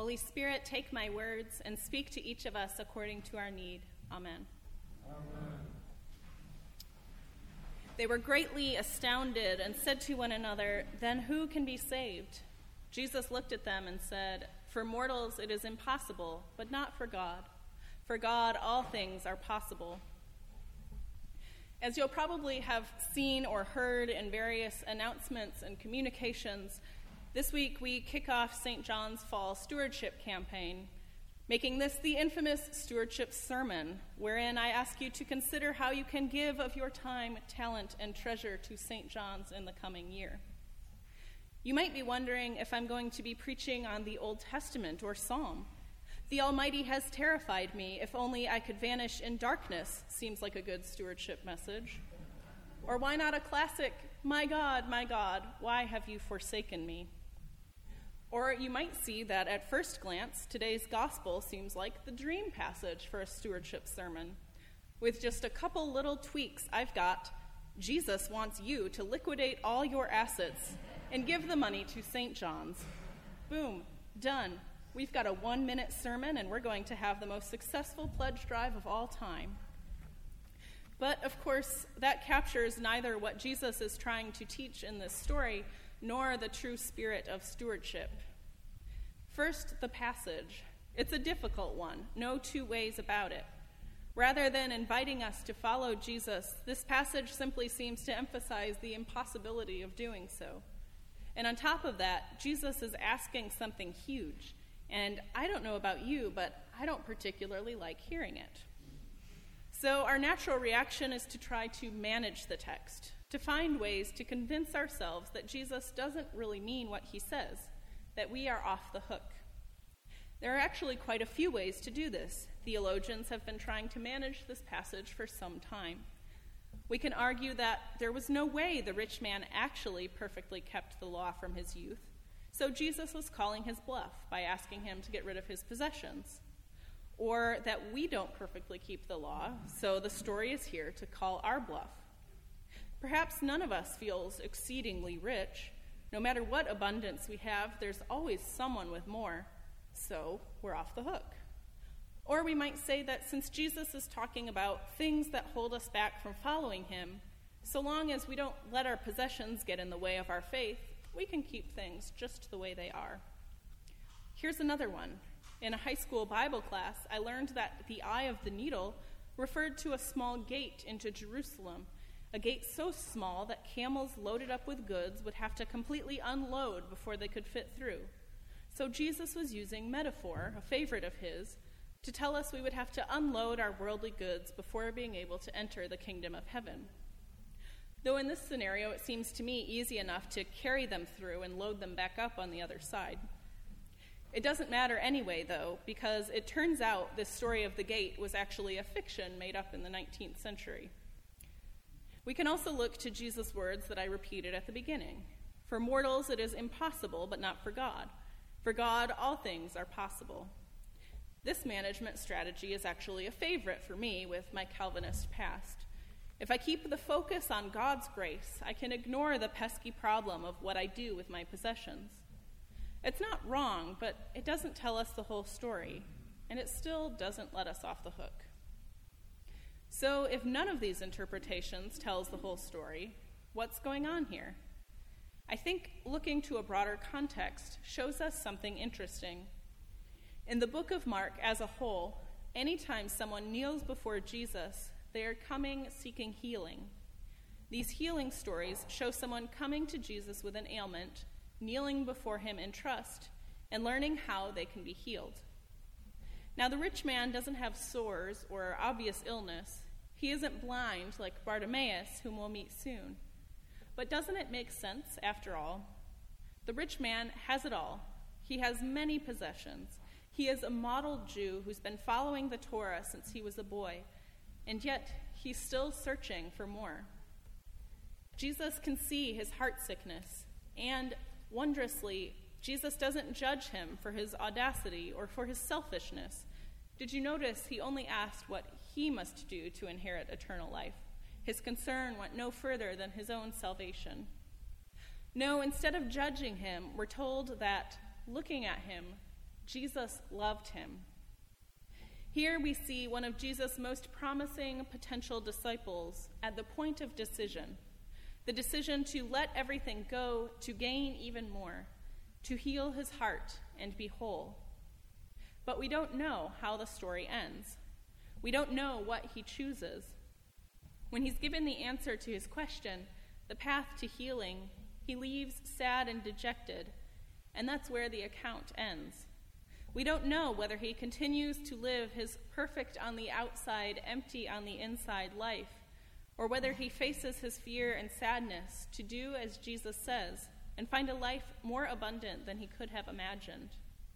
Holy Spirit, take my words and speak to each of us according to our need. Amen. Amen. They were greatly astounded and said to one another, "Then who can be saved?" Jesus looked at them and said, "For mortals it is impossible, but not for God. For God all things are possible." As you'll probably have seen or heard in various announcements and communications, this week we kick off St. John's Fall Stewardship Campaign, making this the infamous Stewardship Sermon, wherein I ask you to consider how you can give of your time, talent, and treasure to St. John's in the coming year. You might be wondering if I'm going to be preaching on the Old Testament or Psalm. The Almighty has terrified me. If only I could vanish in darkness seems like a good stewardship message. Or why not a classic, my God, why have you forsaken me?" Or you might see that at first glance, today's gospel seems like the dream passage for a stewardship sermon. With just a couple little tweaks, I've got, Jesus wants you to liquidate all your assets and give the money to St. John's. Boom, done. We've got a 1-minute sermon, and we're going to have the most successful pledge drive of all time. But, of course, that captures neither what Jesus is trying to teach in this story, nor the true spirit of stewardship. First, the passage. It's a difficult one, no two ways about it. Rather than inviting us to follow Jesus, this passage simply seems to emphasize the impossibility of doing so. And on top of that, Jesus is asking something huge. And I don't know about you, but I don't particularly like hearing it. So our natural reaction is to try to manage the text, to find ways to convince ourselves that Jesus doesn't really mean what he says, that we are off the hook. There are actually quite a few ways to do this. Theologians have been trying to manage this passage for some time. We can argue that there was no way the rich man actually perfectly kept the law from his youth, so Jesus was calling his bluff by asking him to get rid of his possessions. Or that we don't perfectly keep the law, so the story is here to call our bluff. Perhaps none of us feels exceedingly rich. No matter what abundance we have, there's always someone with more, so we're off the hook. Or we might say that since Jesus is talking about things that hold us back from following him, so long as we don't let our possessions get in the way of our faith, we can keep things just the way they are. Here's another one. In a high school Bible class, I learned that the eye of the needle referred to a small gate into Jerusalem, a gate so small that camels loaded up with goods would have to completely unload before they could fit through. So Jesus was using metaphor, a favorite of his, to tell us we would have to unload our worldly goods before being able to enter the kingdom of heaven. Though in this scenario, it seems to me easy enough to carry them through and load them back up on the other side. It doesn't matter anyway, though, because it turns out this story of the gate was actually a fiction made up in the 19th century. We can also look to Jesus' words that I repeated at the beginning. For mortals it is impossible, but not for God. For God all things are possible. This management strategy is actually a favorite for me with my Calvinist past. If I keep the focus on God's grace, I can ignore the pesky problem of what I do with my possessions. It's not wrong, but it doesn't tell us the whole story, and it still doesn't let us off the hook. So if none of these interpretations tells the whole story, what's going on here? I think looking to a broader context shows us something interesting. In the book of Mark as a whole, anytime someone kneels before Jesus, they are coming seeking healing. These healing stories show someone coming to Jesus with an ailment, kneeling before him in trust, and learning how they can be healed. Now, the rich man doesn't have sores or obvious illness. He isn't blind like Bartimaeus, whom we'll meet soon. But doesn't it make sense, after all? The rich man has it all. He has many possessions. He is a model Jew who's been following the Torah since he was a boy, and yet he's still searching for more. Jesus can see his heart sickness, and wondrously, Jesus doesn't judge him for his audacity or for his selfishness. Did you notice he only asked what he must do to inherit eternal life? His concern went no further than his own salvation. No, instead of judging him, we're told that, looking at him, Jesus loved him. Here we see one of Jesus' most promising potential disciples at the point of decision, the decision to let everything go to gain even more, to heal his heart and be whole. But we don't know how the story ends. We don't know what he chooses. When he's given the answer to his question, the path to healing, he leaves sad and dejected, and that's where the account ends. We don't know whether he continues to live his perfect on the outside, empty on the inside life, or whether he faces his fear and sadness to do as Jesus says and find a life more abundant than he could have imagined.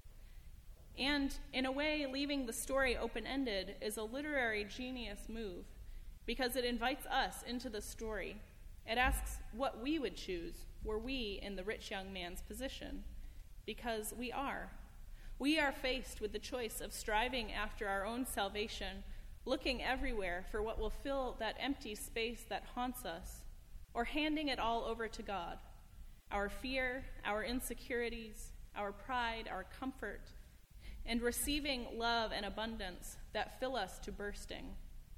And in a way, leaving the story open-ended is a literary genius move because it invites us into the story. It asks what we would choose were we in the rich young man's position, because we are. We are faced with the choice of striving after our own salvation, looking everywhere for what will fill that empty space that haunts us, or handing it all over to God, our fear, our insecurities, our pride, our comfort, and receiving love and abundance that fill us to bursting.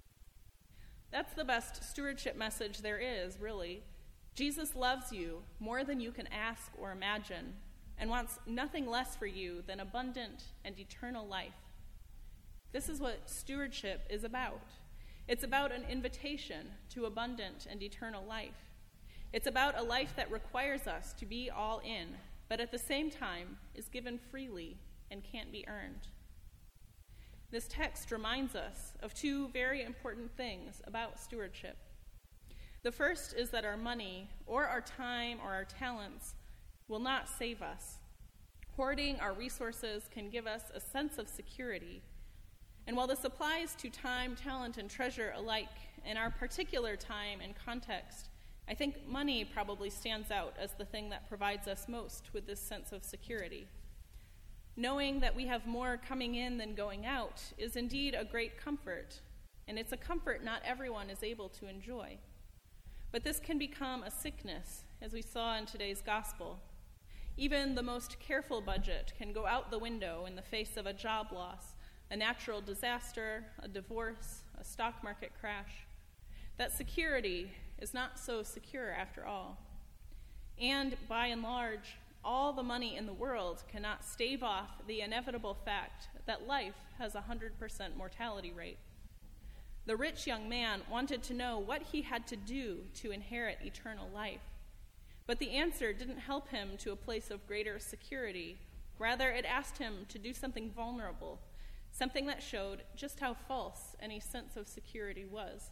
That's the best stewardship message there is, really. Jesus loves you more than you can ask or imagine, and wants nothing less for you than abundant and eternal life. This is what stewardship is about. It's about an invitation to abundant and eternal life. It's about a life that requires us to be all in, but at the same time is given freely and can't be earned. This text reminds us of two very important things about stewardship. The first is that our money or our time or our talents will not save us. Hoarding our resources can give us a sense of security. And while this applies to time, talent, and treasure alike, in our particular time and context, I think money probably stands out as the thing that provides us most with this sense of security. Knowing that we have more coming in than going out is indeed a great comfort, and it's a comfort not everyone is able to enjoy. But this can become a sickness, as we saw in today's gospel. Even the most careful budget can go out the window in the face of a job loss, a natural disaster, a divorce, a stock market crash. That security is not so secure after all. And by and large, all the money in the world cannot stave off the inevitable fact that life has a 100% mortality rate. The rich young man wanted to know what he had to do to inherit eternal life. But the answer didn't help him to a place of greater security. Rather, it asked him to do something vulnerable, something that showed just how false any sense of security was.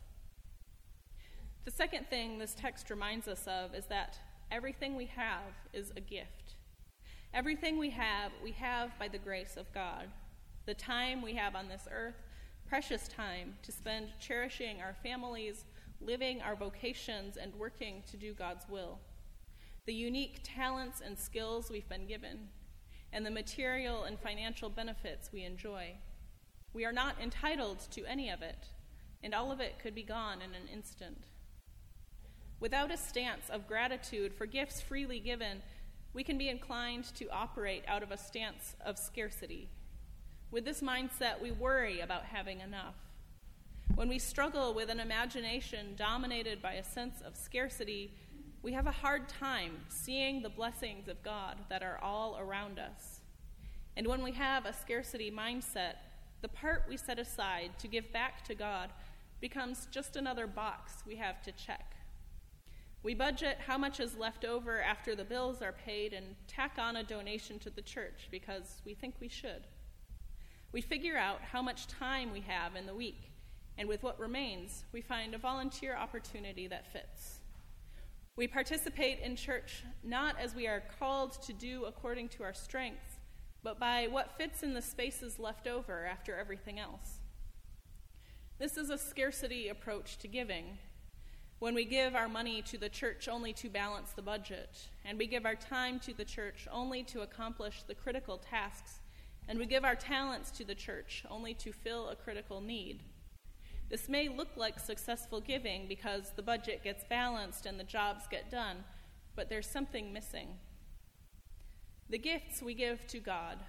The second thing this text reminds us of is that everything we have is a gift. Everything we have by the grace of God. The time we have on this earth, precious time to spend cherishing our families, living our vocations, and working to do God's will. The unique talents and skills we've been given, and the material and financial benefits we enjoy. We are not entitled to any of it, and all of it could be gone in an instant. Without a stance of gratitude for gifts freely given, we can be inclined to operate out of a stance of scarcity. With this mindset, we worry about having enough. When we struggle with an imagination dominated by a sense of scarcity, we have a hard time seeing the blessings of God that are all around us. And when we have a scarcity mindset, the part we set aside to give back to God becomes just another box we have to check. We budget how much is left over after the bills are paid and tack on a donation to the church because we think we should. We figure out how much time we have in the week, and with what remains, we find a volunteer opportunity that fits. We participate in church not as we are called to do according to our strengths, but by what fits in the spaces left over after everything else. This is a scarcity approach to giving. When we give our money to the church only to balance the budget, and we give our time to the church only to accomplish the critical tasks, and we give our talents to the church only to fill a critical need. This may look like successful giving because the budget gets balanced and the jobs get done, but there's something missing. The gifts we give to God,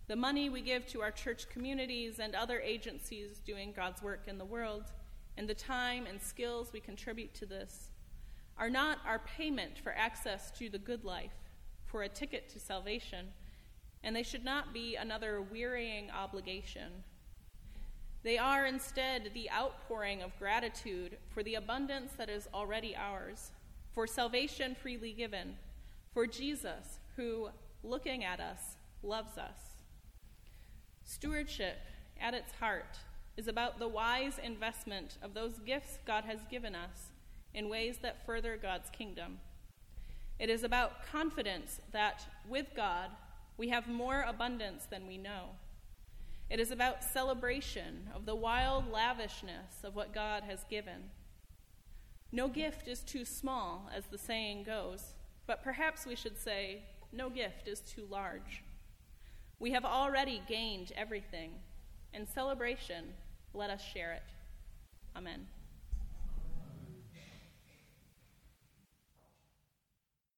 the money we give to our church communities and other agencies doing God's work in the world, and the time and skills we contribute to this, are not our payment for access to the good life, for a ticket to salvation, and they should not be another wearying obligation. They are instead the outpouring of gratitude for the abundance that is already ours, for salvation freely given, for Jesus, who, looking at us, loves us. Stewardship, at its heart, is about the wise investment of those gifts God has given us in ways that further God's kingdom. It is about confidence that, with God, we have more abundance than we know. It is about celebration of the wild lavishness of what God has given. No gift is too small, as the saying goes, but perhaps we should say, no gift is too large. We have already gained everything. In celebration, let us share it. Amen.